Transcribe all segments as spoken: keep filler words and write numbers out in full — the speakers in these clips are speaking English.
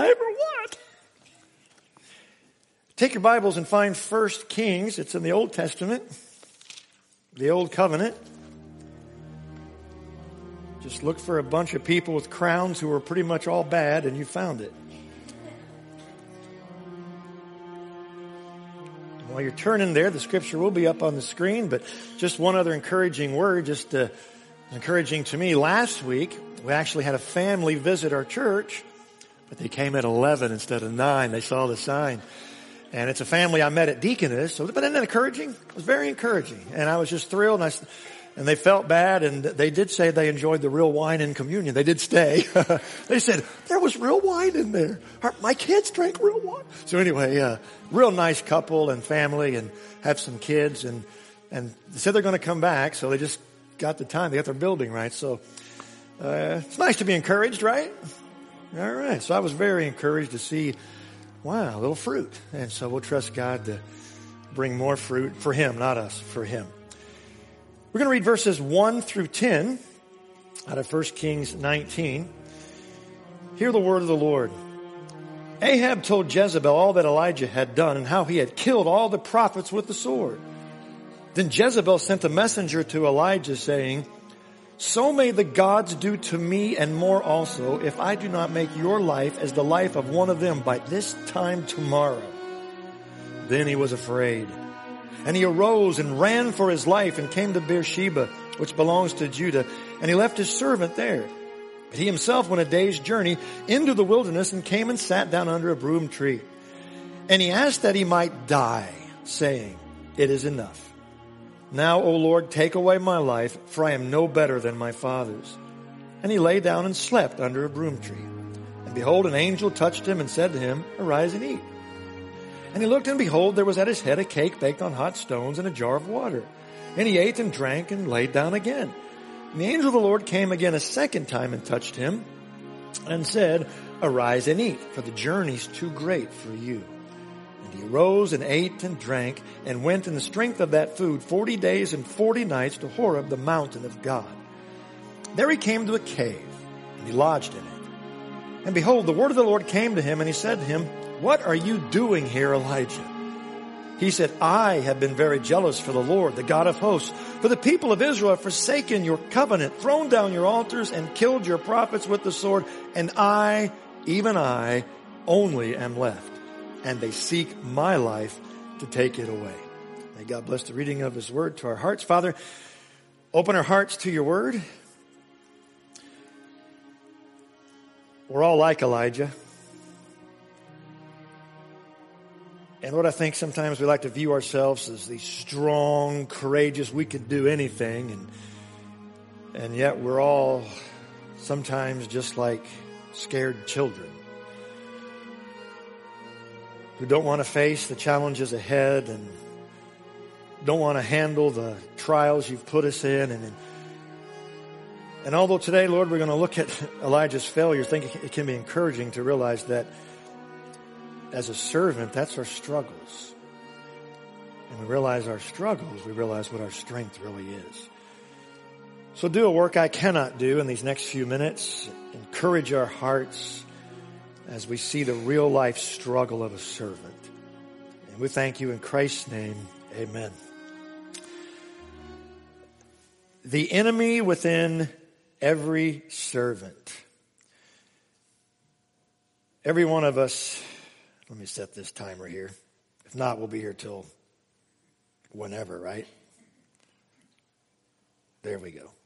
time or what? Take your Bibles and find First Kings. It's in the Old Testament, the Old Covenant. Just look for a bunch of people with crowns who were pretty much all bad, and you found it. And while you're turning there, the scripture will be up on the screen, but just one other encouraging word, just uh, encouraging to me. Last week, we actually had a family visit our church, but they came at eleven instead of nine. They saw the sign. And it's a family I met at Deaconess. So, but isn't that encouraging? It was very encouraging. And I was just thrilled. And, I, and they felt bad. And they did say they enjoyed the real wine in communion. They did stay. They said, there was real wine in there. Our, my kids drank real wine. So anyway, uh, real nice couple and family and have some kids. And, and they said they're going to come back. So they just got the time. They got their building right. So uh, it's nice to be encouraged, right? All right. So I was very encouraged to see, wow, a little fruit. And so we'll trust God to bring more fruit for Him, not us, for Him. We're going to read verses one through ten out of First Kings nineteen. Hear the word of the Lord. Ahab told Jezebel all that Elijah had done and how he had killed all the prophets with the sword. Then Jezebel sent a messenger to Elijah saying, so may the gods do to me and more also if I do not make your life as the life of one of them by this time tomorrow. Then he was afraid. And he arose and ran for his life and came to Beersheba, which belongs to Judah, and he left his servant there. But he himself went a day's journey into the wilderness and came and sat down under a broom tree. And he asked that he might die, saying, it is enough. Now, O Lord, take away my life, for I am no better than my fathers. And he lay down and slept under a broom tree. And behold, an angel touched him and said to him, arise and eat. And he looked, and behold, there was at his head a cake baked on hot stones and a jar of water. And he ate and drank and laid down again. And the angel of the Lord came again a second time and touched him and said, arise and eat, for the journey's too great for you. And he arose and ate and drank and went in the strength of that food forty days and forty nights to Horeb, the mountain of God. There he came to a cave, and he lodged in it. And behold, the word of the Lord came to him, and he said to him, what are you doing here, Elijah? He said, I have been very jealous for the Lord, the God of hosts. For the people of Israel have forsaken your covenant, thrown down your altars, and killed your prophets with the sword. And I, even I, only am left. And they seek my life to take it away. May God bless the reading of His word to our hearts. Father, open our hearts to your word. We're all like Elijah. And Lord, I think sometimes we like to view ourselves as these strong, courageous, we could do anything. And, and yet we're all sometimes just like scared children who don't want to face the challenges ahead and don't want to handle the trials you've put us in. And, and although today, Lord, we're going to look at Elijah's failure, I think it can be encouraging to realize that as a servant, that's our struggles. And we realize our struggles, we realize what our strength really is. So do a work I cannot do in these next few minutes. Encourage our hearts as we see the real life struggle of a servant. And we thank you in Christ's name. Amen. The enemy within every servant. Every one of us, let me set this timer here. If not, we'll be here till whenever, right? There we go.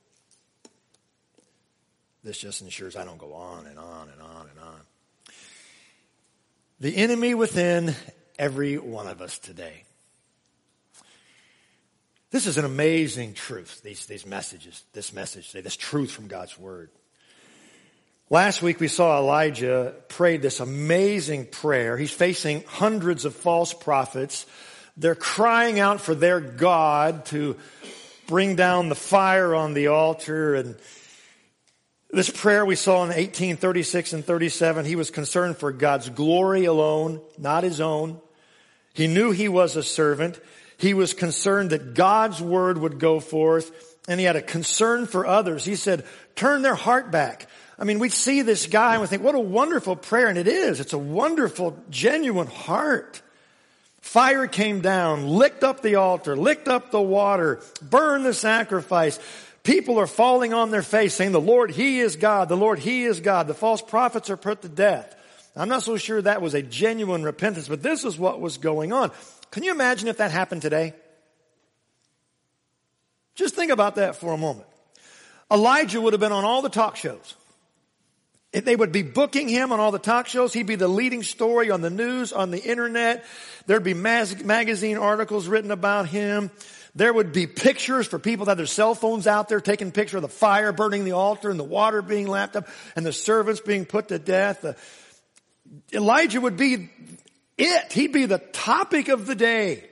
This just ensures I don't go on and on and on and on. The enemy within every one of us today. This is an amazing truth, these, these messages, this message today, this truth from God's Word. Last week we saw Elijah pray this amazing prayer. He's facing hundreds of false prophets. They're crying out for their God to bring down the fire on the altar. And this prayer we saw in eighteen thirty-six and thirty-seven, he was concerned for God's glory alone, not his own. He knew he was a servant. He was concerned that God's word would go forth, and he had a concern for others. He said, turn their heart back. I mean, we see this guy and we think, what a wonderful prayer. And it is. It's a wonderful, genuine heart. Fire came down, licked up the altar, licked up the water, burned the sacrifice. People are falling on their face saying, the Lord, He is God. The Lord, He is God. The false prophets are put to death. I'm not so sure that was a genuine repentance, but this is what was going on. Can you imagine if that happened today? Just think about that for a moment. Elijah would have been on all the talk shows. If they would be booking him on all the talk shows. He'd be the leading story on the news, on the internet. There'd be mag- magazine articles written about him. There would be pictures for people that had their cell phones out there taking a picture of the fire burning the altar and the water being lapped up and the servants being put to death. Uh, Elijah would be it. He'd be the topic of the day.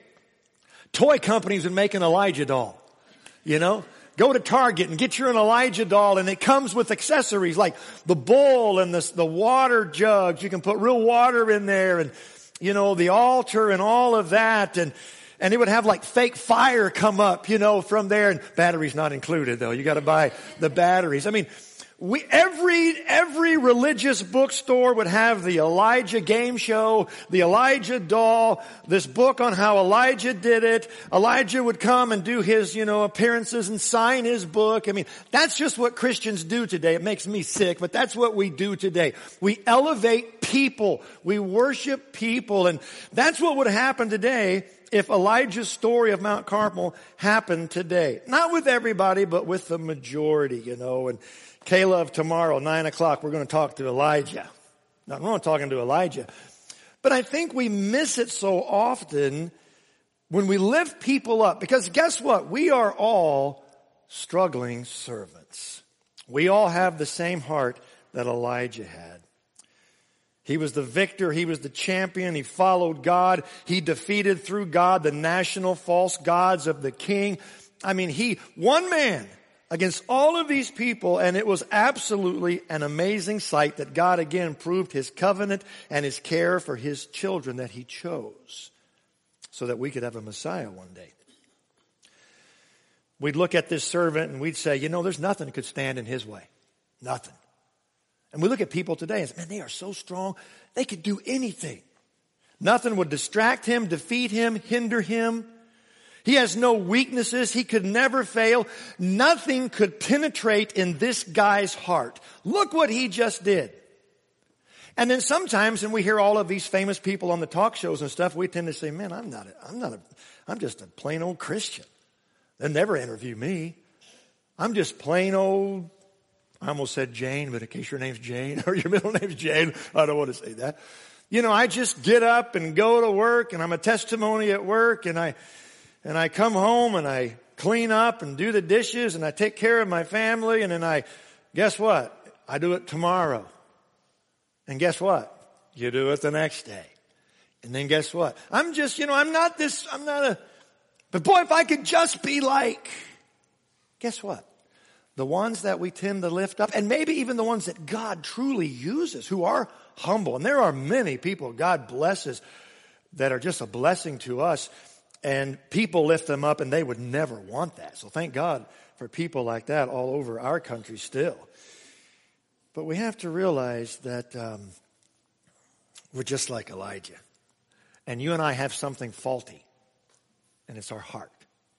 Toy companies would make an Elijah doll. You know, go to Target and get your an Elijah doll, and it comes with accessories like the bowl and the, the water jugs. You can put real water in there, and, you know, the altar and all of that. And, and it would have like fake fire come up, you know, from there. And batteries not included, though. You got to buy the batteries. I mean, We, every, every religious bookstore would have the Elijah game show, the Elijah doll, this book on how Elijah did it. Elijah would come and do his, you know, appearances and sign his book. I mean, that's just what Christians do today. It makes me sick, but that's what we do today. We elevate people. We worship people. And that's what would happen today if Elijah's story of Mount Carmel happened today. Not with everybody, but with the majority, you know. And Caleb, tomorrow, nine o'clock, we're going to talk to Elijah. Now, we're not talking to Elijah. But I think we miss it so often when we lift people up. Because guess what? We are all struggling servants. We all have the same heart that Elijah had. He was the victor. He was the champion. He followed God. He defeated through God the national false gods of the king. I mean, he, one man, against all of these people, and it was absolutely an amazing sight that God again proved His covenant and His care for His children that He chose so that we could have a Messiah one day. We'd look at this servant and we'd say, you know, there's nothing that could stand in his way. Nothing. And we look at people today and say, man, they are so strong, they could do anything. Nothing would distract him, defeat him, hinder him. He has no weaknesses. He could never fail. Nothing could penetrate in this guy's heart. Look what he just did. And then sometimes, and we hear all of these famous people on the talk shows and stuff, we tend to say, man, I'm not a, I'm not a, I'm just a plain old Christian. They'll never interview me. I'm just plain old, I almost said Jane, but in case your name's Jane or your middle name's Jane, I don't want to say that. You know, I just get up and go to work, and I'm a testimony at work, and I, And I come home and I clean up and do the dishes and I take care of my family, and then I, guess what? I do it tomorrow. And guess what? You do it the next day. And then guess what? I'm just, you know, I'm not this, I'm not a, but boy, if I could just be like, guess what? The ones that we tend to lift up, and maybe even the ones that God truly uses, who are humble. And there are many people God blesses that are just a blessing to us. And people lift them up, and they would never want that. So thank God for people like that all over our country still. But we have to realize that um, we're just like Elijah. And you and I have something faulty, and it's our heart.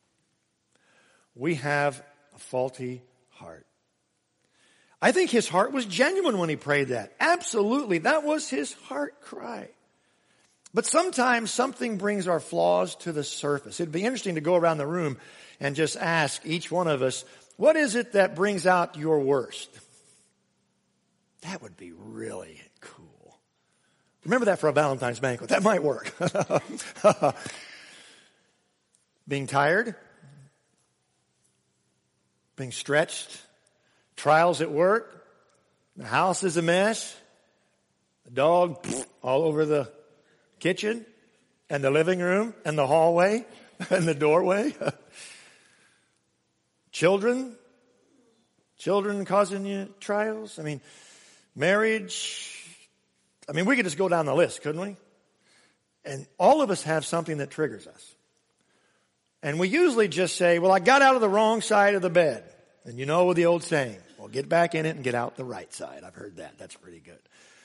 We have a faulty heart. I think his heart was genuine when he prayed that. Absolutely, that was his heart cry. But sometimes something brings our flaws to the surface. It'd be interesting to go around the room and just ask each one of us, what is it that brings out your worst? That would be really cool. Remember that for a Valentine's banquet. That might work. Being tired, being stretched, trials at work, the house is a mess, the dog all over the kitchen and the living room and the hallway and the doorway. Children, children causing you trials. I mean, marriage. I mean, we could just go down the list, couldn't we? And all of us have something that triggers us. And we usually just say, well, I got out of the wrong side of the bed. And you know the old saying, Well, get back in it and get out the right side. I've heard that. That's pretty good.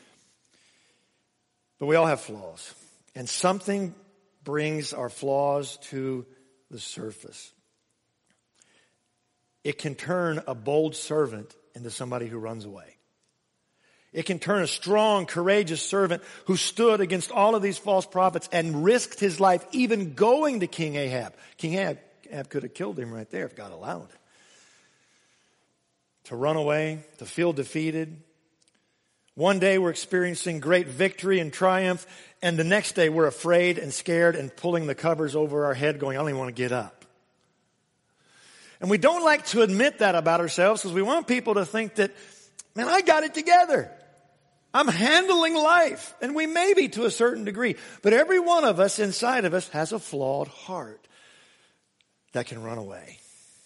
But we all have flaws. And something brings our flaws to the surface. It can turn a bold servant into somebody who runs away. It can turn a strong, courageous servant who stood against all of these false prophets and risked his life even going to King Ahab. King Ahab, Ahab could have killed him right there if God allowed it. To run away, to feel defeated. One day we're experiencing great victory and triumph, and the next day we're afraid and scared and pulling the covers over our head going, I don't even want to get up. And we don't like to admit that about ourselves because we want people to think that, man, I got it together. I'm handling life. And we may be to a certain degree. But every one of us inside of us has a flawed heart that can run away.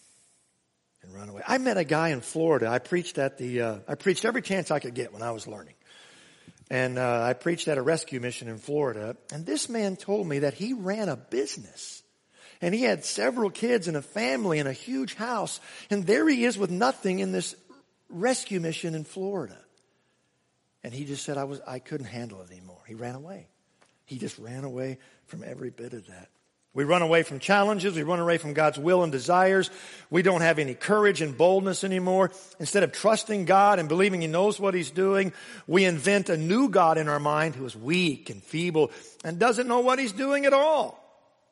And run away. I met a guy in Florida. I preached at the, uh, I preached every chance I could get when I was learning. And uh, I preached at a rescue mission in Florida. And this man told me that he ran a business. And he had several kids and a family and a huge house. And there he is with nothing in this rescue mission in Florida. And he just said, I was, I couldn't handle it anymore. He ran away. He just ran away from every bit of that. We run away from challenges. We run away from God's will and desires. We don't have any courage and boldness anymore. Instead of trusting God and believing He knows what He's doing, we invent a new God in our mind who is weak and feeble and doesn't know what He's doing at all.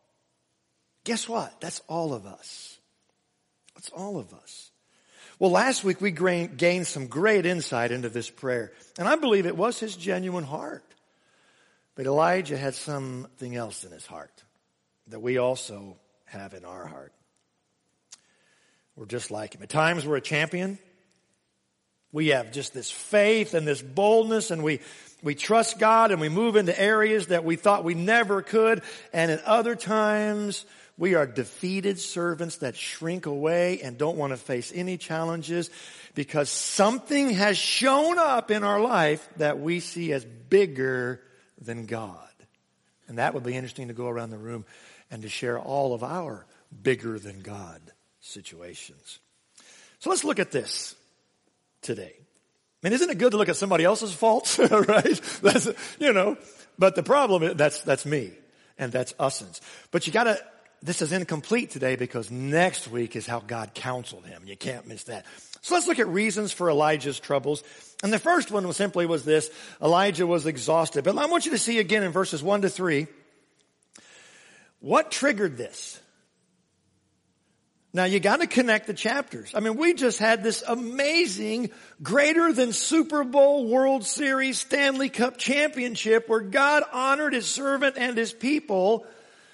Guess what? That's all of us. That's all of us. Well, last week we gained some great insight into this prayer. And I believe it was his genuine heart. But Elijah had something else in his heart that we also have in our heart. We're just like him. At times we're a champion. We have just this faith and this boldness, and we, we trust God, and we move into areas that we thought we never could. And at other times we are defeated servants that shrink away and don't want to face any challenges because something has shown up in our life that we see as bigger than God. And that would be interesting to go around the room and to share all of our bigger than God situations. So let's look at this today. I mean, isn't it good to look at somebody else's faults, right? That's, you know, but the problem is that's, that's me and that's usins. But you gotta, this is incomplete today because next week is how God counseled him. You can't miss that. So let's look at reasons for Elijah's troubles. And the first one was simply was this: Elijah was exhausted. But I want you to see again in verses one to three, what triggered this? Now you got to connect the chapters. I mean, we just had this amazing, greater than Super Bowl, World Series, Stanley Cup championship where God honored His servant and His people.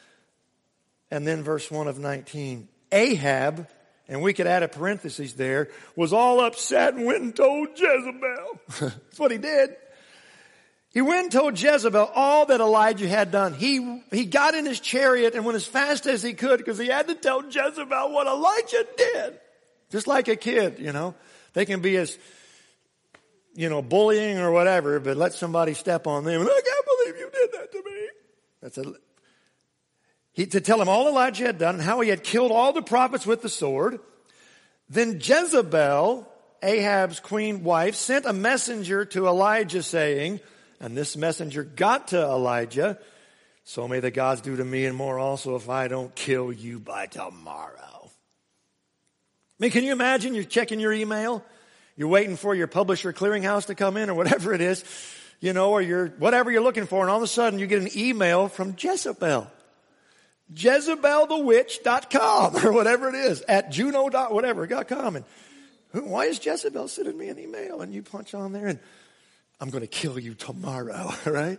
And then verse one of nineteen, Ahab, and we could add a parenthesis there, was all upset and went and told Jezebel. That's what he did. He went and told Jezebel all that Elijah had done. He, he got in his chariot and went as fast as he could because he had to tell Jezebel what Elijah did. Just like a kid, you know. They can be as, you know, bullying or whatever, but let somebody step on them. I can't believe you did that to me. That's a, he, to tell him all Elijah had done and how he had killed all the prophets with the sword. Then Jezebel, Ahab's queen wife, sent a messenger to Elijah saying, and this messenger got to Elijah, so may the gods do to me and more also if I don't kill you by tomorrow. I mean, can you imagine you're checking your email? You're waiting for your publisher clearinghouse to come in or whatever it is, you know, or you're, whatever you're looking for, and all of a sudden you get an email from Jezebel. Jezebel the witch dot com or whatever it is, at Juno dot whatever dot com. And why is Jezebel sending me an email? And you punch on there and I'm going to kill you tomorrow, right?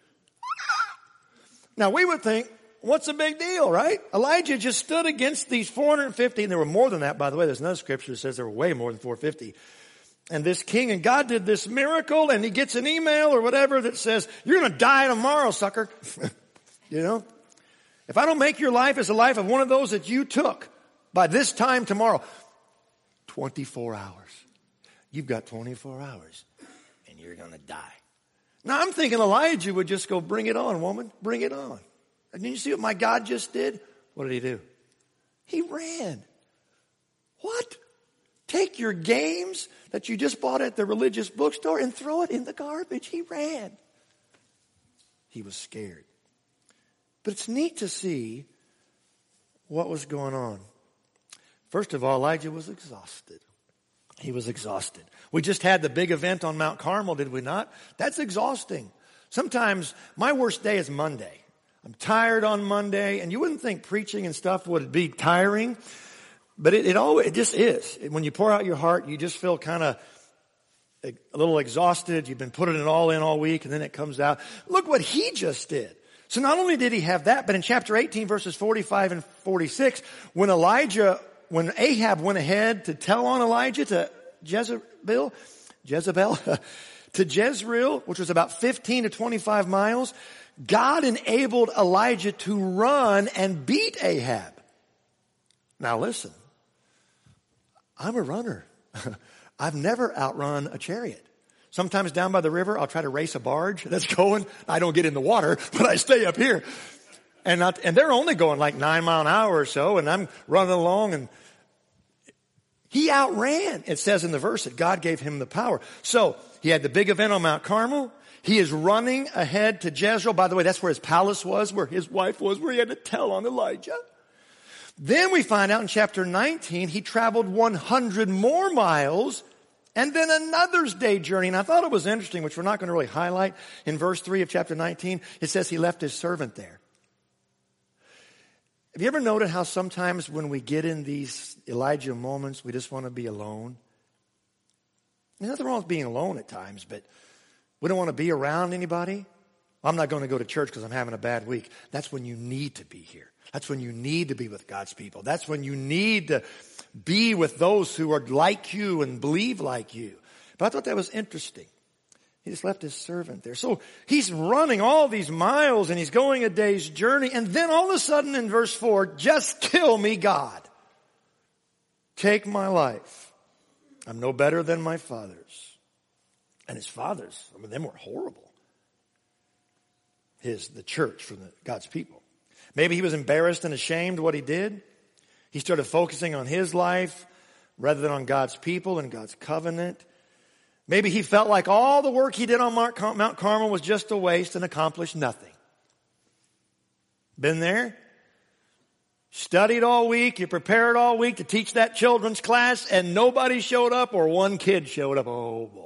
Now we would think, what's the big deal, right? Elijah just stood against these four hundred fifty, and there were more than that, by the way. There's another scripture that says there were way more than four hundred fifty. And this king, and God did this miracle, and he gets an email or whatever that says, you're going to die tomorrow, sucker. You know? If I don't make your life as the life of one of those that you took by this time tomorrow, twenty-four hours. You've got twenty-four hours. You're going to die. Now I'm thinking Elijah would just go, bring it on, woman, bring it on. And you see what my God just did? What did he do? He ran. What? Take your games that you just bought at the religious bookstore and throw it in the garbage. He ran. He was scared. But it's neat to see what was going on. First of all, Elijah was exhausted. He was exhausted. We just had the big event on Mount Carmel, did we not? That's exhausting. Sometimes my worst day is Monday. I'm tired on Monday, and you wouldn't think preaching and stuff would be tiring, but it, it always, it just is. When you pour out your heart, you just feel kind of a little exhausted. You've been putting it all in all week, and then it comes out. Look what he just did. So not only did he have that, but in chapter eighteen, verses forty-five and forty-six, when Elijah, when Ahab went ahead to tell on Elijah to Jezebel, Jezebel, to Jezreel, which was about fifteen to twenty-five miles, God enabled Elijah to run and beat Ahab. Now listen, I'm a runner. I've never outrun a chariot. Sometimes down by the river, I'll try to race a barge that's going. I don't get in the water, but I stay up here. And not, and they're only going like nine mile an hour or so, and I'm running along, and he outran. It says in the verse that God gave him the power. So he had the big event on Mount Carmel. He is running ahead to Jezreel. By the way, that's where his palace was, where his wife was, where he had to tell on Elijah. Then we find out in chapter nineteen, he traveled one hundred more miles, and then another day journey. And I thought it was interesting, which we're not going to really highlight. In verse three of chapter nineteen, it says he left his servant there. Have you ever noted how sometimes when we get in these Elijah moments, we just want to be alone? There's nothing wrong with being alone at times, but we don't want to be around anybody. I'm not going to go to church because I'm having a bad week. That's when you need to be here. That's when you need to be with God's people. That's when you need to be with those who are like you and believe like you. But I thought that was interesting. He just left his servant there. So he's running all these miles and he's going a day's journey. And then all of a sudden in verse four, just kill me, God. Take my life. I'm no better than my fathers. And his fathers, I mean, them were horrible. His, the church from the, God's people. Maybe he was embarrassed and ashamed what he did. He started focusing on his life rather than on God's people and God's covenant. Maybe he felt like all the work he did on Mount Carmel was just a waste and accomplished nothing. Been there? Studied all week, you prepared all week to teach that children's class, and nobody showed up or one kid showed up. Oh boy.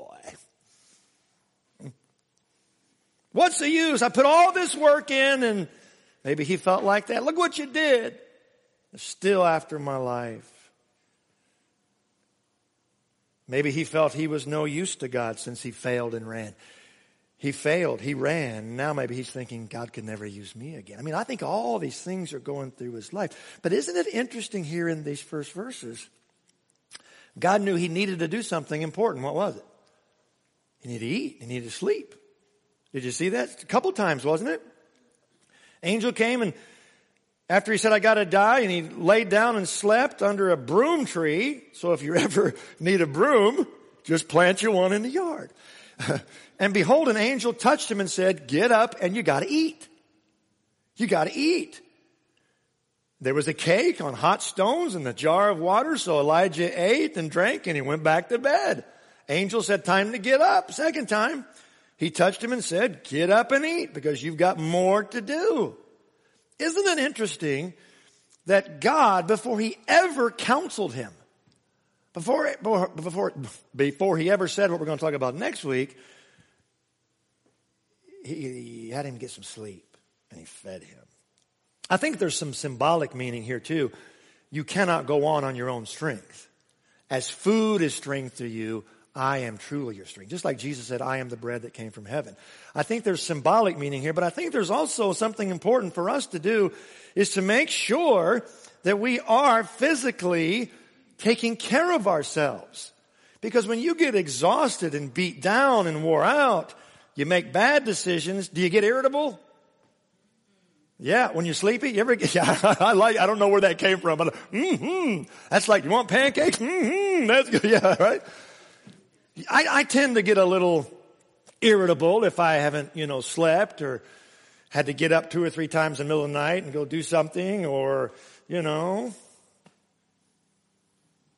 What's the use? I put all this work in, and maybe he felt like that. Look what you did. Still after my life. Maybe he felt he was no use to God since he failed and ran. He failed. He ran. Now maybe he's thinking, God could never use me again. I mean, I think all these things are going through his life. But isn't it interesting here in these first verses? God knew he needed to do something important. What was it? He needed to eat. He needed to sleep. Did you see that? A couple times, wasn't it? Angel came, and after he said, I got to die, and he laid down and slept under a broom tree. So if you ever need a broom, just plant you one in the yard. And behold, an angel touched him and said, get up and you got to eat. You got to eat. There was a cake on hot stones and a jar of water. So Elijah ate and drank and he went back to bed. Angel said, time to get up. Second time, he touched him and said, get up and eat because you've got more to do. Isn't it interesting that God, before he ever counseled him, before, before, before he ever said what we're going to talk about next week, he, he had him get some sleep and he fed him. I think there's some symbolic meaning here too. You cannot go on on your own strength. As food is strength to you, I am truly your strength. Just like Jesus said, I am the bread that came from heaven. I think there's symbolic meaning here, but I think there's also something important for us to do is to make sure that we are physically taking care of ourselves. Because when you get exhausted and beat down and wore out, you make bad decisions. Do you get irritable? Yeah, when you're sleepy, you ever get, yeah, I like, I don't know where that came from, but mm-hmm, that's like, you want pancakes? Mm-hmm, that's good, yeah, right? I, I tend to get a little irritable if I haven't, you know, slept or had to get up two or three times in the middle of the night and go do something or, you know.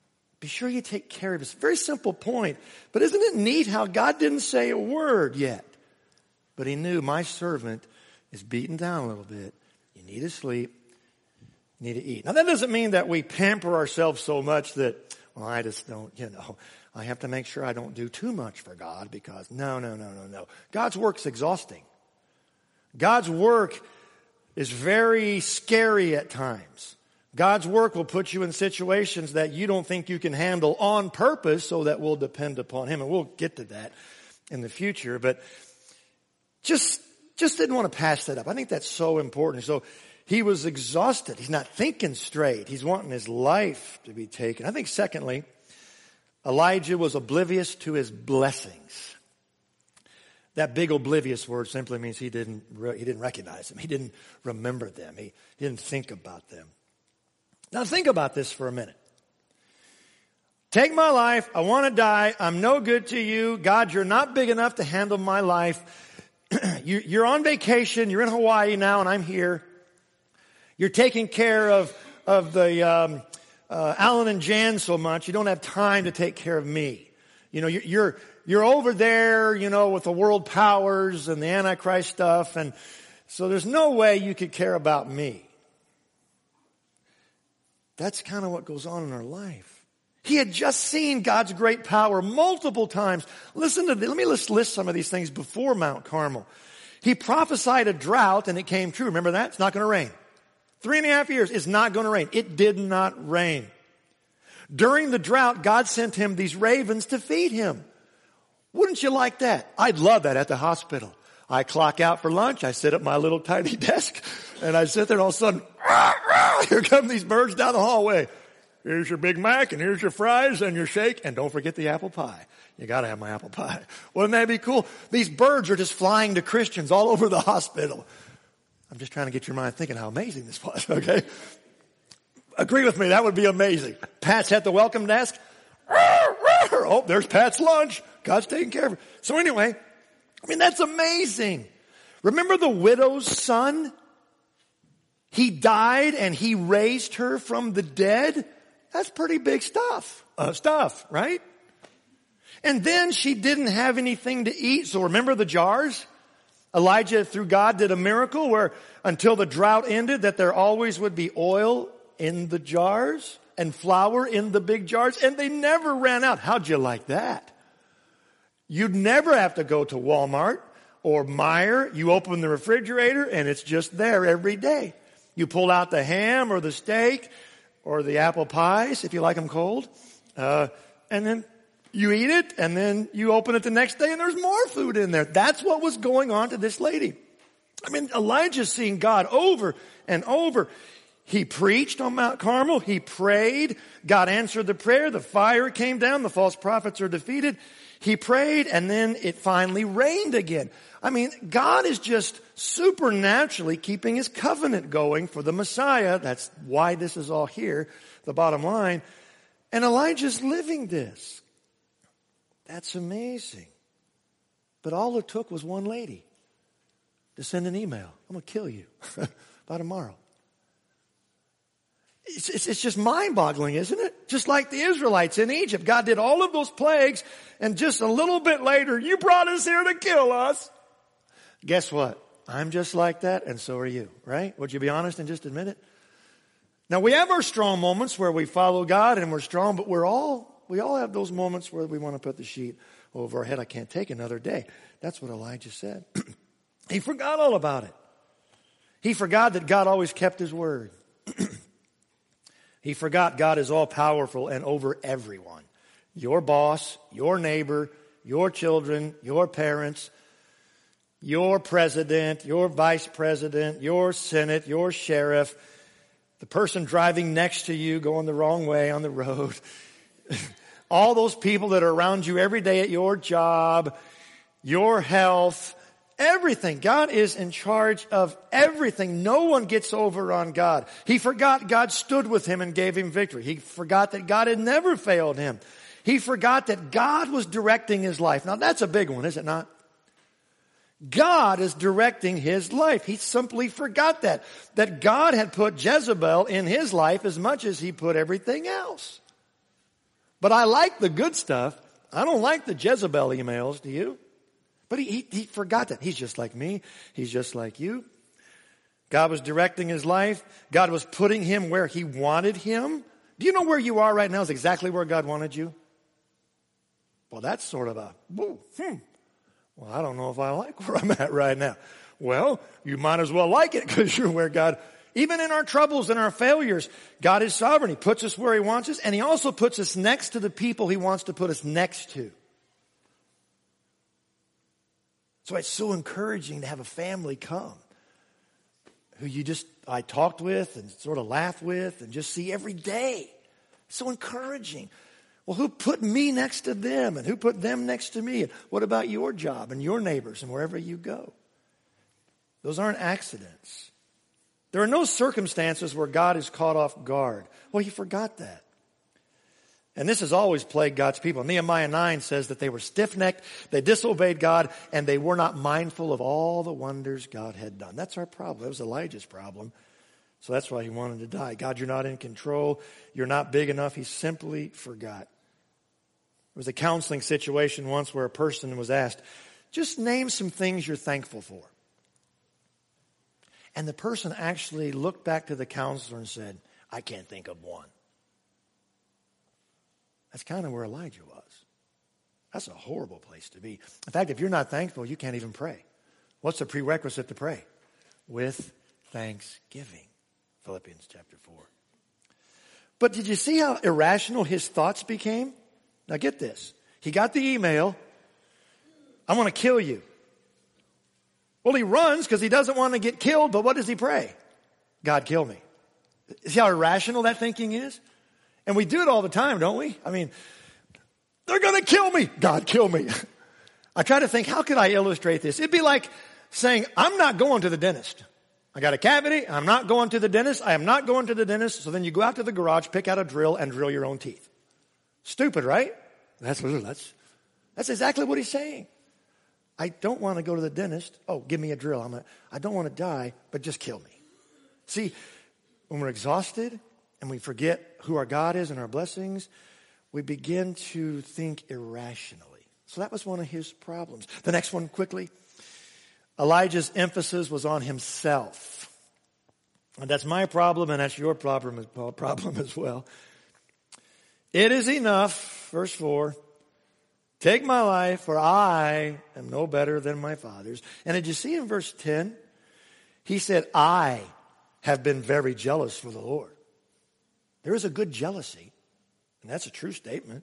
be sure you take care of it. It's a very simple point. But isn't it neat how God didn't say a word yet? But he knew my servant is beaten down a little bit. You need to sleep. You need to eat. Now that doesn't mean that we pamper ourselves so much that, well, I just don't, you know, I have to make sure I don't do too much for God because no, no, no, no, no. God's work's exhausting. God's work is very scary at times. God's work will put you in situations that you don't think you can handle on purpose so that we'll depend upon him. And we'll get to that in the future. But just, just didn't want to pass that up. I think that's so important. So he was exhausted. He's not thinking straight. He's wanting his life to be taken. I think secondly, Elijah was oblivious to his blessings. That big oblivious word simply means he didn't, he didn't recognize them. He didn't remember them. He didn't think about them. Now think about this for a minute. Take my life. I want to die. I'm no good to you. God, you're not big enough to handle my life. You're on vacation. You're in Hawaii now and I'm here. You're taking care of, of the, um, uh, Alan and Jan so much. You don't have time to take care of me. You know, you're, you're, you're over there, you know, with the world powers and the Antichrist stuff. And so there's no way you could care about me. That's kind of what goes on in our life. He had just seen God's great power multiple times. Listen to, let me list, list some of these things before Mount Carmel. He prophesied a drought and it came true. Remember that? It's not going to rain. Three and a half years, it's not going to rain. It did not rain. During the drought, God sent him these ravens to feed him. Wouldn't you like that? I'd love that at the hospital. I clock out for lunch. I sit at my little tiny desk and I sit there and all of a sudden, rah, rah, here come these birds down the hallway. Here's your Big Mac and here's your fries and your shake. And don't forget the apple pie. You got to have my apple pie. Wouldn't that be cool? These birds are just flying to Christians all over the hospital. I'm just trying to get your mind thinking how amazing this was, okay? Agree with me. That would be amazing. Pat's at the welcome desk. Oh, there's Pat's lunch. God's taking care of her. So anyway, I mean, that's amazing. Remember the widow's son? He died and he raised her from the dead. That's pretty big stuff. Uh, stuff, right? And then she didn't have anything to eat. So remember the jars? Elijah, through God, did a miracle where until the drought ended, that there always would be oil in the jars and flour in the big jars. And they never ran out. How'd you like that? You'd never have to go to Walmart or Meijer. You open the refrigerator and it's just there every day. You pull out the ham or the steak or the apple pies, if you like them cold. Uh, and then you eat it and then you open it the next day and there's more food in there. That's what was going on to this lady. I mean, Elijah's seen God over and over. He preached on Mount Carmel. He prayed. God answered the prayer. The fire came down. The false prophets are defeated. He prayed and then it finally rained again. I mean, God is just supernaturally keeping his covenant going for the Messiah. That's why this is all here, the bottom line. And Elijah's living this. That's amazing. But all it took was one lady to send an email. I'm going to kill you by tomorrow. It's, it's, it's just mind-boggling, isn't it? Just like the Israelites in Egypt. God did all of those plagues, and just a little bit later, you brought us here to kill us. Guess what? I'm just like that, and so are you, right? Would you be honest and just admit it? Now, we have our strong moments where we follow God and we're strong, but we're all, we all have those moments where we want to put the sheet over our head. I can't take another day. That's what Elijah said. He forgot all about it. He forgot that God always kept his word. He forgot God is all powerful and over everyone. Your boss, your neighbor, your children, your parents, your president, your vice president, your senate, your sheriff, the person driving next to you going the wrong way on the road, all those people that are around you every day at your job, your health, everything. God is in charge of everything. No one gets over on God. He forgot God stood with him and gave him victory. He forgot that God had never failed him. He forgot that God was directing his life. Now that's a big one, is it not? God is directing his life. He simply forgot that. That God had put Jezebel in his life as much as he put everything else. But I like the good stuff. I don't like the Jezebel emails, do you? But he, he, he forgot that. He's just like me. He's just like you. God was directing his life. God was putting him where he wanted him. Do you know where you are right now is exactly where God wanted you? Well, that's sort of a, whoa, hmm. Well, I don't know if I like where I'm at right now. Well, you might as well like it because you're where God, even in our troubles and our failures, God is sovereign. He puts us where he wants us, and he also puts us next to the people he wants to put us next to. So it's so encouraging to have a family come who you just, I talked with and sort of laugh with and just see every day. So encouraging. Well, who put me next to them and who put them next to me? And what about your job and your neighbors and wherever you go? Those aren't accidents. There are no circumstances where God is caught off guard. Well, he forgot that. And this has always plagued God's people. Nehemiah nine says that they were stiff-necked, they disobeyed God, and they were not mindful of all the wonders God had done. That's our problem. That was Elijah's problem. So that's why he wanted to die. God, you're not in control. You're not big enough. He simply forgot. There was a counseling situation once where a person was asked, just name some things you're thankful for. And the person actually looked back to the counselor and said, I can't think of one. That's kind of where Elijah was. That's a horrible place to be. In fact, if you're not thankful, you can't even pray. What's the prerequisite to pray? With thanksgiving. Philippians chapter four. But did you see how irrational his thoughts became? Now get this. He got the email, I want to kill you. Well, he runs because he doesn't want to get killed, but what does he pray? God, kill me. See how irrational that thinking is? And we do it all the time, don't we? I mean, they're going to kill me. God, kill me. I try to think, how could I illustrate this? It'd be like saying, I'm not going to the dentist. I got a cavity. I'm not going to the dentist. I am not going to the dentist. So then you go out to the garage, pick out a drill, and drill your own teeth. Stupid, right? That's, that's, that's exactly what he's saying. I don't want to go to the dentist. Oh, give me a drill. I'm a, I don't want to die, but just kill me. See, when we're exhausted and we forget who our God is and our blessings, we begin to think irrationally. So that was one of his problems. The next one, quickly. Elijah's emphasis was on himself. And that's my problem, and that's your problem as, problem as well. It is enough, verse four, take my life, for I am no better than my fathers. And did you see in verse ten? He said, I have been very jealous for the Lord. There is a good jealousy, and that's a true statement.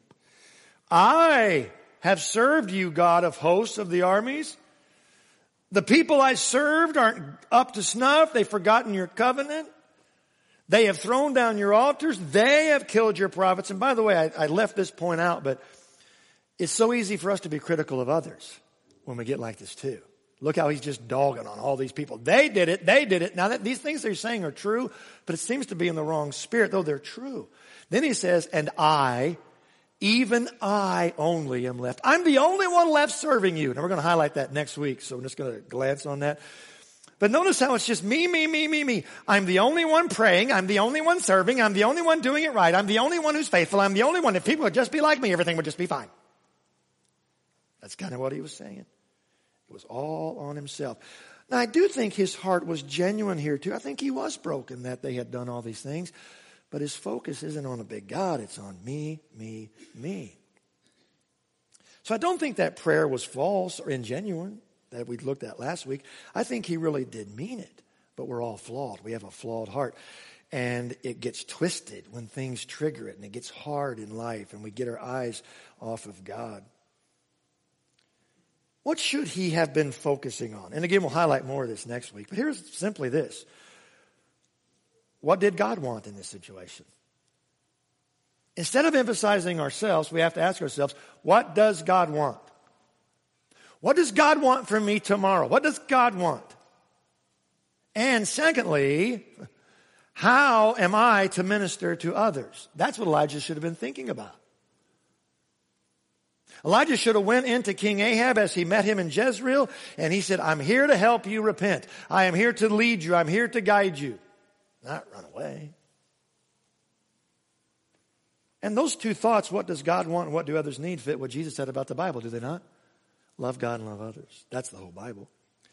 I have served you, God of hosts of the armies. The people I served aren't up to snuff. They've forgotten your covenant. They have thrown down your altars. They have killed your prophets. And by the way, I, I left this point out, but it's so easy for us to be critical of others when we get like this too. Look how he's just dogging on all these people. They did it. They did it. Now, that these things they're saying are true, but it seems to be in the wrong spirit, though they're true. Then he says, and I, even I only am left. I'm the only one left serving you. Now, we're going to highlight that next week, so I'm just going to glance on that. But notice how it's just me, me, me, me, me. I'm the only one praying. I'm the only one serving. I'm the only one doing it right. I'm the only one who's faithful. I'm the only one. If people would just be like me, everything would just be fine. That's kind of what he was saying. It was all on himself. Now, I do think his heart was genuine here, too. I think he was broken that they had done all these things. But his focus isn't on a big God. It's on me, me, me. So I don't think that prayer was false or ingenuine that we looked at last week. I think he really did mean it. But we're all flawed. We have a flawed heart. And it gets twisted when things trigger it. And it gets hard in life. And we get our eyes off of God. What should he have been focusing on? And again, we'll highlight more of this next week. But here's simply this. What did God want in this situation? Instead of emphasizing ourselves, we have to ask ourselves, what does God want? What does God want from me tomorrow? What does God want? And secondly, how am I to minister to others? That's what Elijah should have been thinking about. Elijah should have went into King Ahab as he met him in Jezreel, and he said, I'm here to help you repent. I am here to lead you. I'm here to guide you. Not run away. And those two thoughts, what does God want and what do others need, fit what Jesus said about the Bible, do they not? Love God and love others. That's the whole Bible.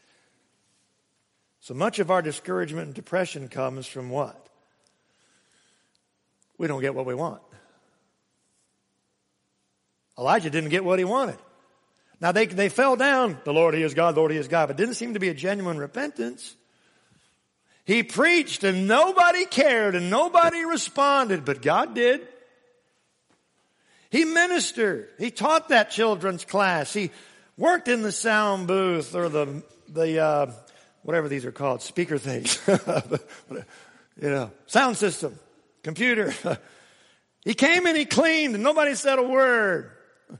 So much of our discouragement and depression comes from what? We don't get what we want. Elijah didn't get what he wanted. Now they, they fell down, the Lord, He is God, the Lord, He is God, but it didn't seem to be a genuine repentance. He preached and nobody cared and nobody responded, but God did. He ministered. He taught that children's class. He worked in the sound booth or the, the uh, whatever these are called, speaker things. you know, sound system, computer. He came and he cleaned and nobody said a word.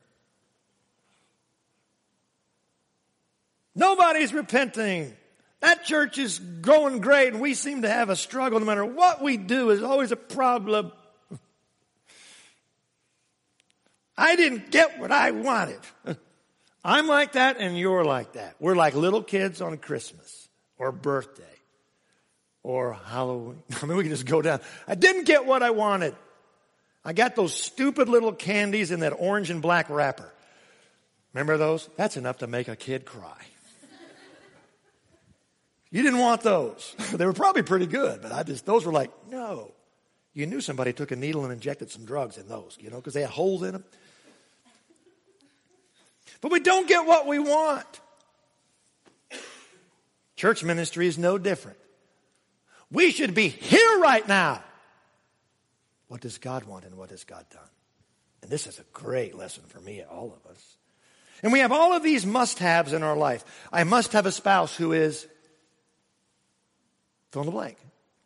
Nobody's repenting. That church is going great and we seem to have a struggle. No matter what we do, is always a problem. I didn't get what I wanted. I'm like that and you're like that. We're like little kids on Christmas or birthday or Halloween. I mean, we can just go down. I didn't get what I wanted. I got those stupid little candies in that orange and black wrapper. Remember those? That's enough to make a kid cry. You didn't want those. They were probably pretty good, but I just, those were like, no. You knew somebody took a needle and injected some drugs in those, you know, because they had holes in them. But we don't get what we want. Church ministry is no different. We should be here right now. What does God want and what has God done? And this is a great lesson for me, all of us. And we have all of these must-haves in our life. I must have a spouse who is fill in the blank.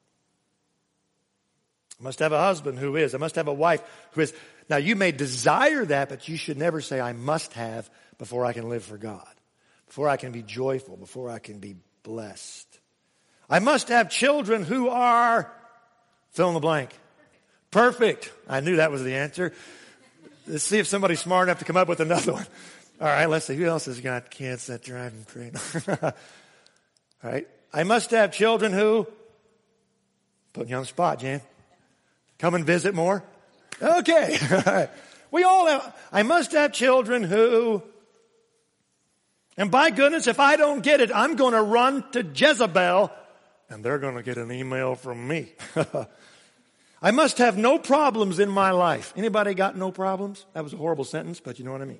I must have a husband who is. I must have a wife who is. Now, you may desire that, but you should never say, I must have before I can live for God, before I can be joyful, before I can be blessed. I must have children who are fill in the blank. Perfect. I knew that was the answer. Let's see if somebody's smart enough to come up with another one. All right, let's see. Who else has got kids that drive them crazy? All right. I must have children who, putting you on the spot, Jan. Come and visit more. Okay. All right. We all have, I must have children who, and by goodness, if I don't get it, I'm going to run to Jezebel and they're going to get an email from me. I must have no problems in my life. Anybody got no problems? That was a horrible sentence, but you know what I mean.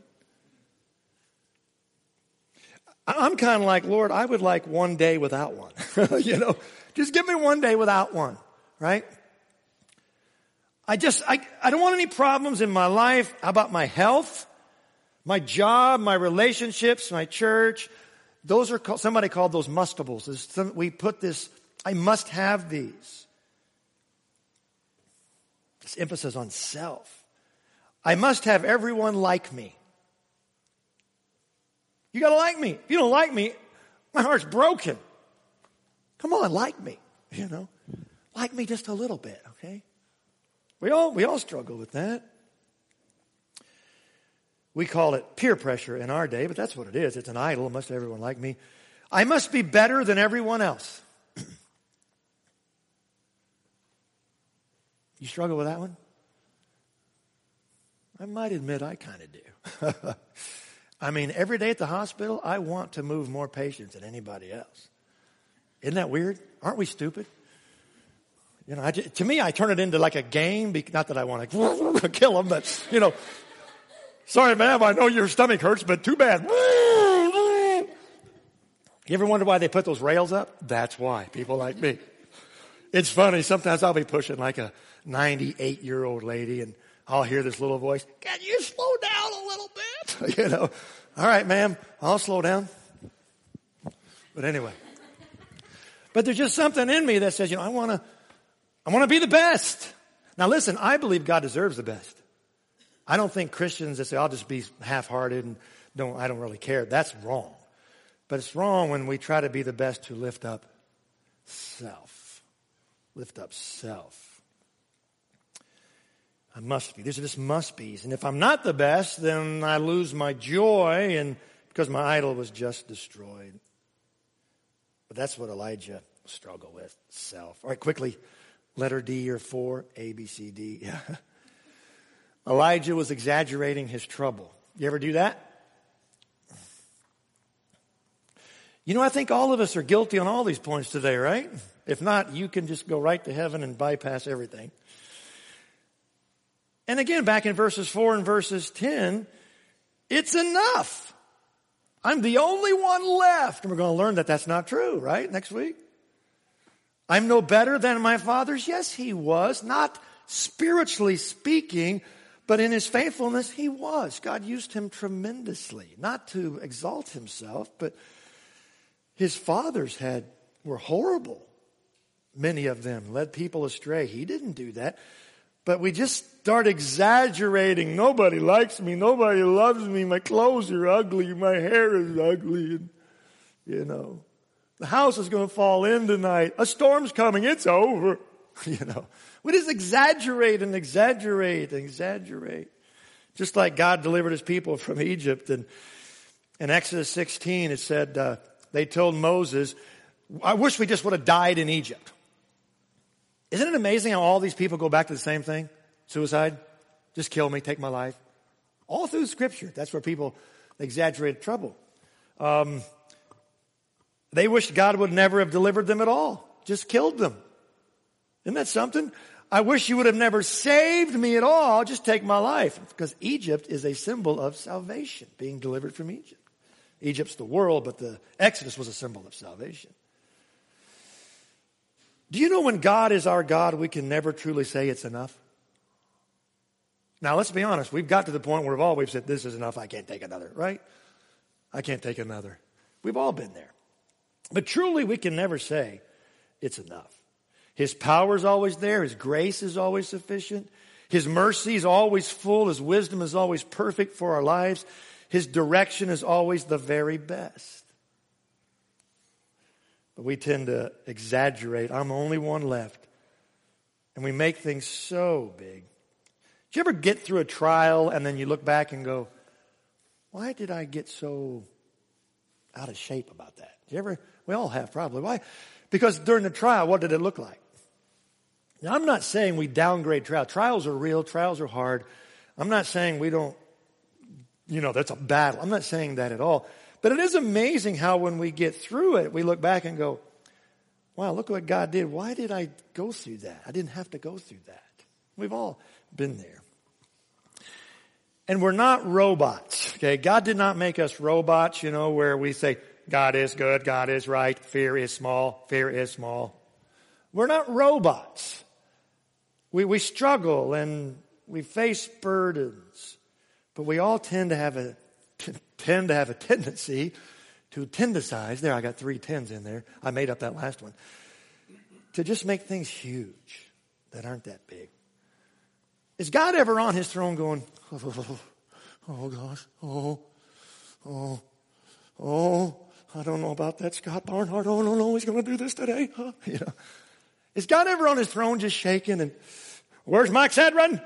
I'm kind of like, Lord, I would like one day without one. you know, just give me one day without one, right? I just, I, I don't want any problems in my life. How about my health, my job, my relationships, my church? Those are called, somebody called those mustables. Some, we put this, I must have these. This emphasis on self. I must have everyone like me. You gotta like me. If you don't like me, my heart's broken. Come on, like me. You know, like me just a little bit, okay? We all, we all struggle with that. We call it peer pressure in our day, but that's what it is. It's an idol. Must everyone like me? I must be better than everyone else. You struggle with that one? I might admit I kind of do. I mean, every day at the hospital, I want to move more patients than anybody else. Isn't that weird? Aren't we stupid? You know, I just, to me, I turn it into like a game. Not that I want to kill them, but, you know, sorry, ma'am, I know your stomach hurts, but too bad. You ever wonder why they put those rails up? That's why. People like me. It's funny. Sometimes I'll be pushing like a ninety-eight-year-old lady, and I'll hear this little voice, can you slow down a little bit? You know, all right, ma'am, I'll slow down. But anyway. But there's just something in me that says, you know, I want to I want to be the best. Now listen, I believe God deserves the best. I don't think Christians that say, I'll just be half-hearted and don't, I don't really care. That's wrong. But it's wrong when we try to be the best to lift up self. Lift up self. I must be. These are just must-be's. And if I'm not the best, then I lose my joy, and because my idol was just destroyed. But that's what Elijah struggled with, self. All right, quickly, letter D or four, A, B, C, D. Yeah. Elijah was exaggerating his trouble. You ever do that? You know, I think all of us are guilty on all these points today, right? If not, you can just go right to heaven and bypass everything. And again, back in verses four and verses ten, it's enough. I'm the only one left. And we're going to learn that that's not true, right? Next week. I'm no better than my fathers. Yes, he was. Not spiritually speaking, but in his faithfulness, he was. God used him tremendously. Not to exalt himself, but his fathers had were horrible. Many of them led people astray. He didn't do that. But we just start exaggerating. Nobody likes me. Nobody loves me. My clothes are ugly. My hair is ugly. And, you know, the house is going to fall in tonight. A storm's coming. It's over. You know, we just exaggerate and exaggerate and exaggerate. Just like God delivered his people from Egypt. And in Exodus sixteen, it said, uh, they told Moses, I wish we just would have died in Egypt. Isn't it amazing how all these people go back to the same thing? Suicide. Just kill me, take my life. All through Scripture, that's where people exaggerate trouble. Um, they wished God would never have delivered them at all. Just killed them. Isn't that something? I wish you would have never saved me at all. Just take my life. Because Egypt is a symbol of salvation, being delivered from Egypt. Egypt's the world, but the Exodus was a symbol of salvation. Do you know when God is our God, we can never truly say it's enough? Now, let's be honest. We've got to the point where we've all we've said, this is enough. I can't take another, right? I can't take another. We've all been there. But truly, we can never say it's enough. His power is always there. His grace is always sufficient. His mercy is always full. His wisdom is always perfect for our lives. His direction is always the very best. But we tend to exaggerate. I'm the only one left. And we make things so big. Did you ever get through a trial and then you look back and go, why did I get so out of shape about that? Did you ever? We all have probably. Why? Because during the trial, what did it look like? Now, I'm not saying we downgrade trials. Trials are real. Trials are hard. I'm not saying we don't, you know, that's a battle. I'm not saying that at all. But it is amazing how when we get through it, we look back and go, wow, look what God did. Why did I go through that? I didn't have to go through that. We've all been there. And we're not robots, okay? God did not make us robots, you know, where we say, God is good, God is right, fear is small, fear is small. We're not robots. We, we struggle and we face burdens, but we all tend to have a tend to have a tendency to tendicize. There, I got three tens in there. I made up that last one. To just make things huge that aren't that big. Is God ever on his throne going, oh, oh gosh, oh, oh, oh, I don't know about that Scott Barnhart. Oh, no, no, he's going to do this today. Huh? You know, is God ever on his throne just shaking and, where's Mike Sedron?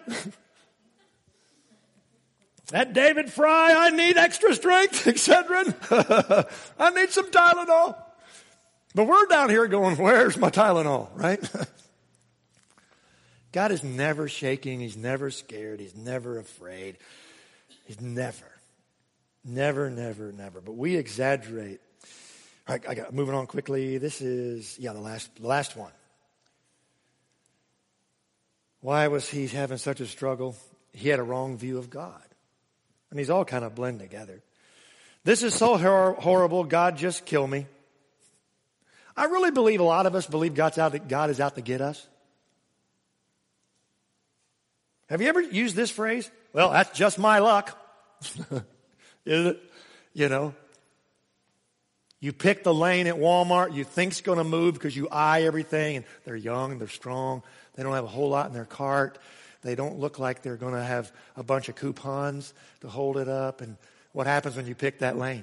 That David Fry, I need extra strength, Excedrin. I need some Tylenol. But we're down here going, where's my Tylenol, right? God is never shaking. He's never scared. He's never afraid. He's never, never, never, never. But we exaggerate. All right, I got moving on quickly. This is, yeah, the last, the last one. Why was he having such a struggle? He had a wrong view of God. And these all kind of blend together. This is so hor- horrible. God, just kill me. I really believe a lot of us believe God's out to, God is out to get us. Have you ever used this phrase? Well, that's just my luck. Is it? You know. You pick the lane at Walmart you think's going to move because you eye everything. And they're young, they're strong. They don't have a whole lot in their cart. They don't look like they're going to have a bunch of coupons to hold it up. And what happens when you pick that lane?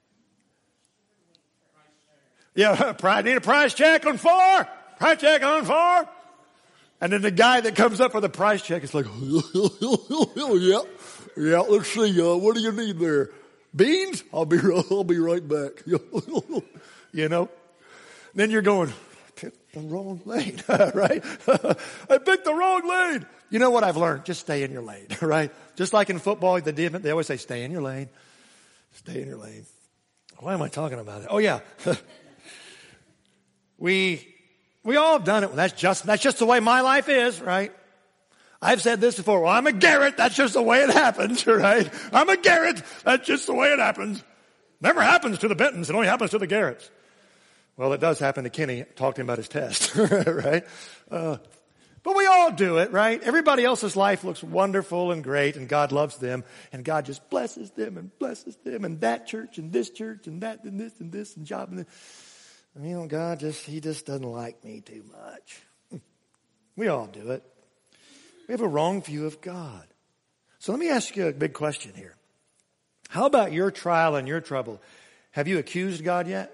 Yeah, I need a price check on four. Price check on four. And then the guy that comes up for the price check is like, yeah, yeah, let's see, uh, what do you need there? Beans? I'll be, I'll be right back. You know? Then you're going, the wrong lane, right? I picked the wrong lane. You know what I've learned? Just stay in your lane, right? Just like in football, the defense, they always say, stay in your lane. Stay in your lane. Why am I talking about it? Oh, yeah. we, we all have done it. That's just, that's just the way my life is, right? I've said this before. Well, I'm a Garrett. That's just the way it happens, right? I'm a Garrett. That's just the way it happens. Never happens to the Bentons. It only happens to the Garretts. Well, it does happen to Kenny. Talk to him about his test, right? Uh, but we all do it, right? Everybody else's life looks wonderful and great, and God loves them, and God just blesses them and blesses them, and that church and this church and that and this and this and job and this. And you know, God just, he just doesn't like me too much. We all do it. We have a wrong view of God. So let me ask you a big question here. How about your trial and your trouble? Have you accused God yet?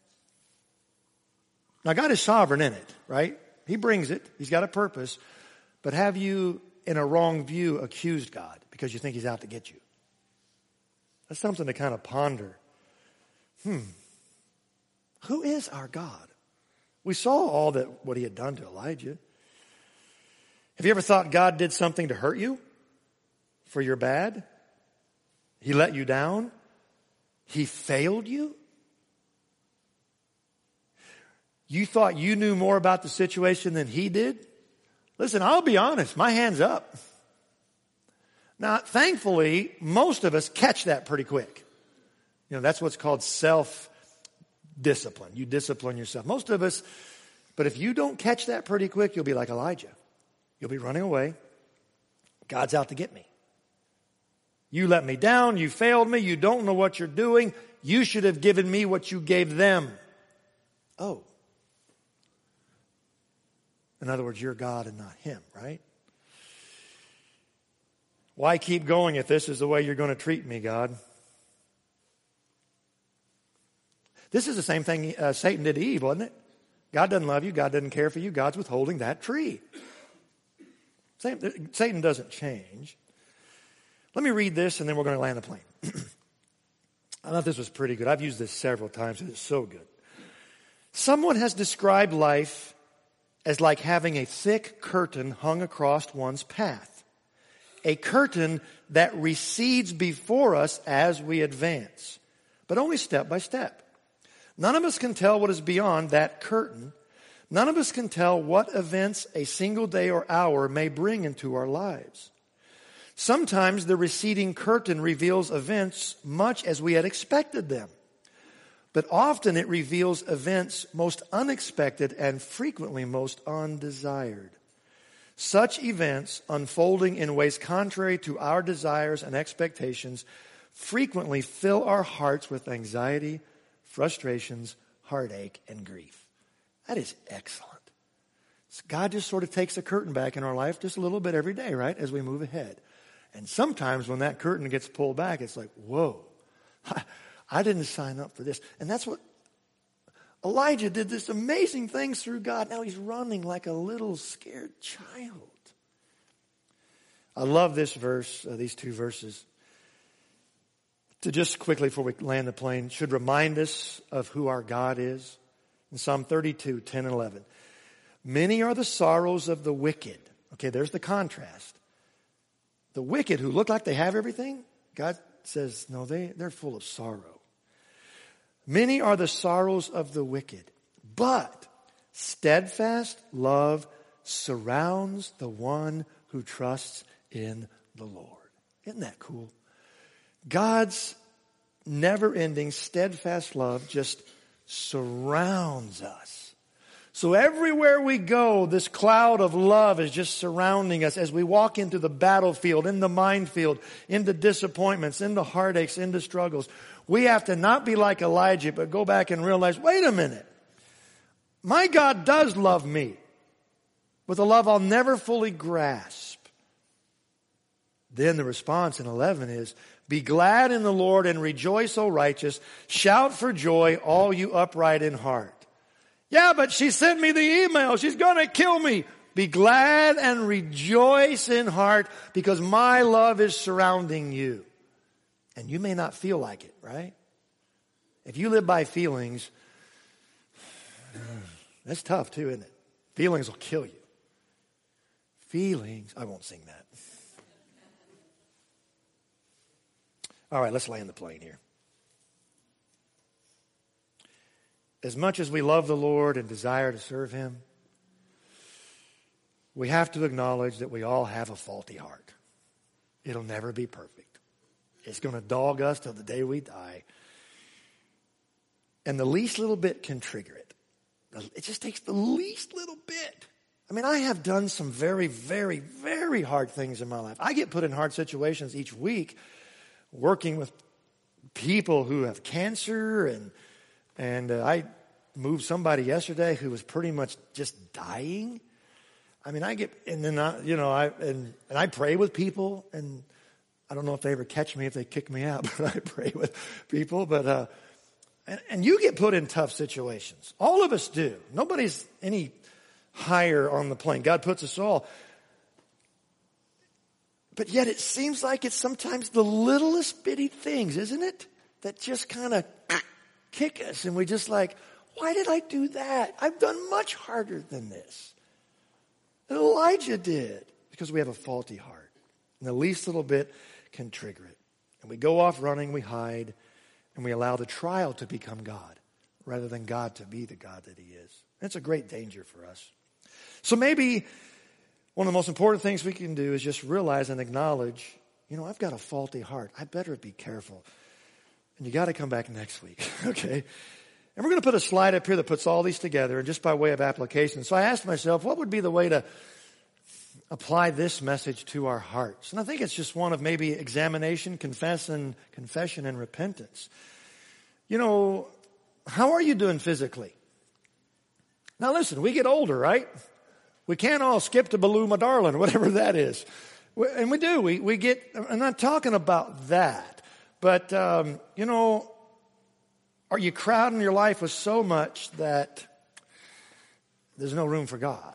Now, God is sovereign in it, right? He brings it. He's got a purpose. But have you, in a wrong view, accused God because you think he's out to get you? That's something to kind of ponder. Hmm. Who is our God? We saw all that what he had done to Elijah. Have you ever thought God did something to hurt you for your bad? He let you down? He failed you? You thought you knew more about the situation than he did? Listen, I'll be honest, my hand's up. Now, thankfully, most of us catch that pretty quick. You know, that's what's called self-discipline. You discipline yourself. Most of us, but if you don't catch that pretty quick, you'll be like Elijah. You'll be running away. God's out to get me. You let me down. You failed me. You don't know what you're doing. You should have given me what you gave them. Oh. In other words, you're God and not him, right? Why keep going if this is the way you're going to treat me, God? This is the same thing uh, Satan did to Eve, wasn't it? God doesn't love you. God doesn't care for you. God's withholding that tree. Satan doesn't change. Let me read this and then we're going to land the plane. I thought this was pretty good. I've used this several times. It's so good. Someone has described life as like having a thick curtain hung across one's path. A curtain that recedes before us as we advance, but only step by step. None of us can tell what is beyond that curtain. None of us can tell what events a single day or hour may bring into our lives. Sometimes the receding curtain reveals events much as we had expected them. But often it reveals events most unexpected and frequently most undesired. Such events, unfolding in ways contrary to our desires and expectations, frequently fill our hearts with anxiety, frustrations, heartache, and grief. That is excellent. God just sort of takes a curtain back in our life just a little bit every day, right, as we move ahead. And sometimes when that curtain gets pulled back, it's like, whoa, I didn't sign up for this. And that's what Elijah did, this amazing things through God. Now he's running like a little scared child. I love this verse, uh, these two verses. To just quickly, before we land the plane, should remind us of who our God is. In Psalm thirty-two, ten and eleven. Many are the sorrows of the wicked. Okay, there's the contrast. The wicked who look like they have everything, God says, no, they, they're full of sorrow. Many are the sorrows of the wicked, but steadfast love surrounds the one who trusts in the Lord. Isn't that cool? God's never-ending, steadfast love just surrounds us. So everywhere we go, this cloud of love is just surrounding us as we walk into the battlefield, in the minefield, into disappointments, into heartaches, into struggles. We have to not be like Elijah, but go back and realize, wait a minute. My God does love me with a love I'll never fully grasp. Then the response in eleven is, be glad in the Lord and rejoice, O righteous. Shout for joy, all you upright in heart. Yeah, but she sent me the email. She's going to kill me. Be glad and rejoice in heart because my love is surrounding you. And you may not feel like it, right? If you live by feelings, That's tough too, isn't it? Feelings will kill you. Feelings. I won't sing that. All right, let's land the plane here. As much as we love the Lord and desire to serve Him, we have to acknowledge that we all have a faulty heart. It'll never be perfect. It's going to dog us till the day we die. And the least little bit can trigger it. It just takes the least little bit. I mean, I have done some very, very, very hard things in my life. I get put in hard situations each week working with people who have cancer, and and uh, I moved somebody yesterday who was pretty much just dying. I mean, I get, and then I, you know, I and and I pray with people, and I don't know if they ever catch me if they kick me out, but I pray with people. But uh, and, and you get put in tough situations. All of us do. Nobody's any higher on the plane. God puts us all. But yet it seems like it's sometimes the littlest bitty things, isn't it? That just kind of kick us. And we just like, why did I do that? I've done much harder than this. And Elijah did. Because we have a faulty heart. And the least little bit can trigger it. And we go off running, we hide, and we allow the trial to become God rather than God to be the God that He is. That's a great danger for us. So maybe one of the most important things we can do is just realize and acknowledge, you know, I've got a faulty heart. I better be careful. And you got to come back next week, okay? And we're going to put a slide up here that puts all these together, and just by way of application. So I asked myself, what would be the way to apply this message to our hearts? And I think it's just one of maybe examination, confession, confession, and repentance. You know, how are you doing physically? Now listen, we get older, right? We can't all skip to Baloo my darling, whatever that is. And we do. We we get, I'm not talking about that. But, um, you know, are you crowding your life with so much that there's no room for God?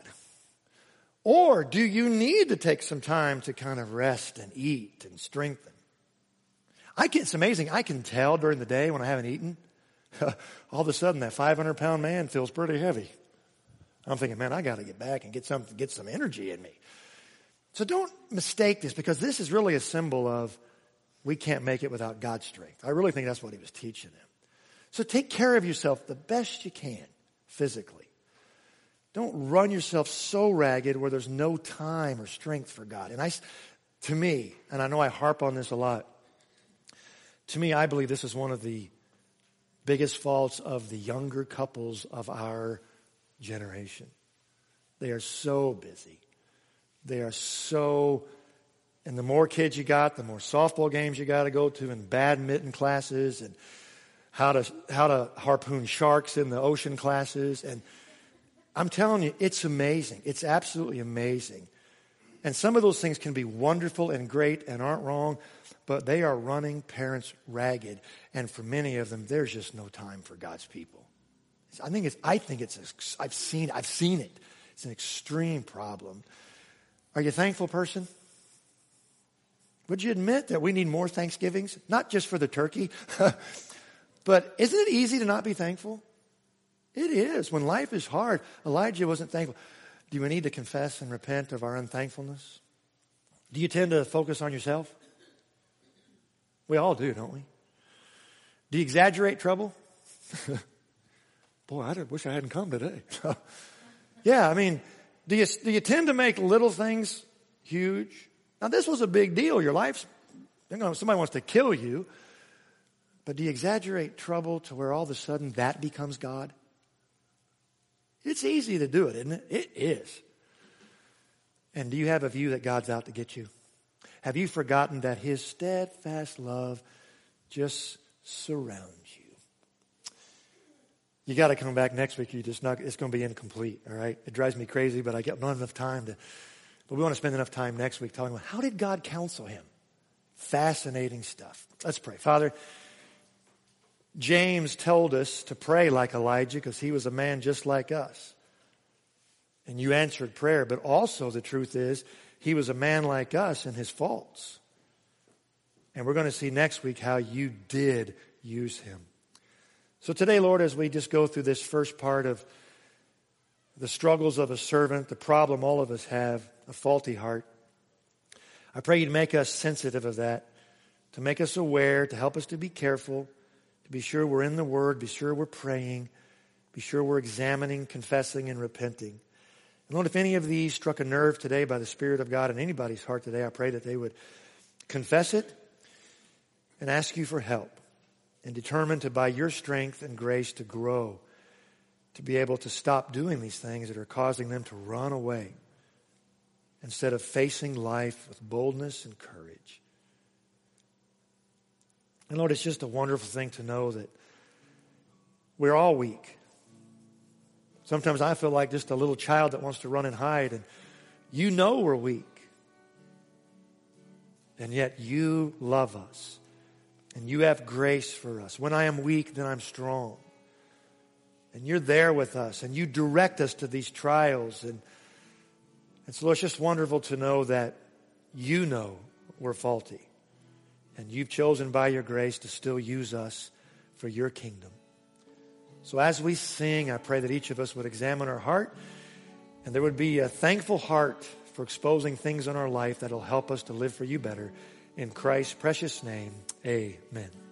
Or do you need to take some time to kind of rest and eat and strengthen? I can, it's amazing. I can tell during the day when I haven't eaten. All of a sudden, that five hundred pound man feels pretty heavy. I'm thinking, man, I got to get back and get some, get some energy in me. So don't mistake this, because this is really a symbol of we can't make it without God's strength. I really think that's what he was teaching them. So take care of yourself the best you can physically. Don't run yourself so ragged where there's no time or strength for God. And I, to me, and I know I harp on this a lot, to me, I believe this is one of the biggest faults of the younger couples of our generation. They are so busy. They are so, and the more kids you got, the more softball games you got to go to, and badminton classes, and how to how to harpoon sharks in the ocean classes. And I'm telling you, it's amazing. It's absolutely amazing. And some of those things can be wonderful and great and aren't wrong, but they are running parents ragged. And for many of them, there's just no time for God's people. I think it's, I think it's, I've seen, I've seen it. It's an extreme problem. Are you a thankful person? Would you admit that we need more Thanksgivings? Not just for the turkey, but isn't it easy to not be thankful? It is. When life is hard, Elijah wasn't thankful. Do we need to confess and repent of our unthankfulness? Do you tend to focus on yourself? We all do, don't we? Do you exaggerate trouble? Boy, I wish I hadn't come today. Yeah, I mean, do you, do you tend to make little things huge? Now, this was a big deal. Your life's, you know, somebody wants to kill you. But do you exaggerate trouble to where all of a sudden that becomes God? It's easy to do it, isn't it? It is. And do you have a view that God's out to get you? Have you forgotten that His steadfast love just surrounds you? You got to come back next week. You just not, it's going to be incomplete, all right? It drives me crazy, but I get not enough time to, but we want to spend enough time next week talking about how did God counsel him? Fascinating stuff. Let's pray. Father, James told us to pray like Elijah because he was a man just like us. And you answered prayer, but also the truth is he was a man like us in his faults. And we're going to see next week how you did use him. So today, Lord, as we just go through this first part of the struggles of a servant, the problem all of us have, a faulty heart. I pray you'd make us sensitive of that, to make us aware, to help us to be careful, to be sure we're in the Word, be sure we're praying, be sure we're examining, confessing, and repenting. And Lord, if any of these struck a nerve today by the Spirit of God in anybody's heart today, I pray that they would confess it and ask you for help, and determined to, by your strength and grace, to grow, to be able to stop doing these things that are causing them to run away instead of facing life with boldness and courage. And Lord, it's just a wonderful thing to know that we're all weak. Sometimes I feel like just a little child that wants to run and hide, and you know we're weak. And yet you love us, and you have grace for us. When I am weak, then I'm strong. And you're there with us, and you direct us to these trials. And, and so Lord, it's just wonderful to know that you know we're faulty. And you've chosen by your grace to still use us for your kingdom. So as we sing, I pray that each of us would examine our heart, and there would be a thankful heart for exposing things in our life that will help us to live for you better. In Christ's precious name, amen.